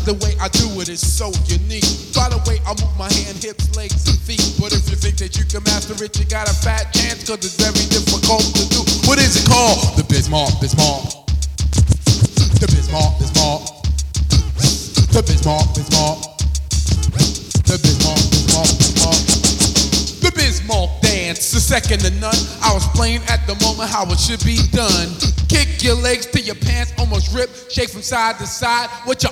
The way I do it is so unique. By the way I move my hand, hips, legs, and feet. But if you think that you can master it, you got a fat chance, cause it's very difficult to do. What is it called? The Bismarck, Bismarck. The Bismarck, Bismarck. The Bismarck, Bismarck. The Bismarck, Bismarck, Bismarck. The Bismarck dance, the second to none. I was playing at the moment how it should be done. Kick your legs till your pants almost rip. Shake from side to side. What you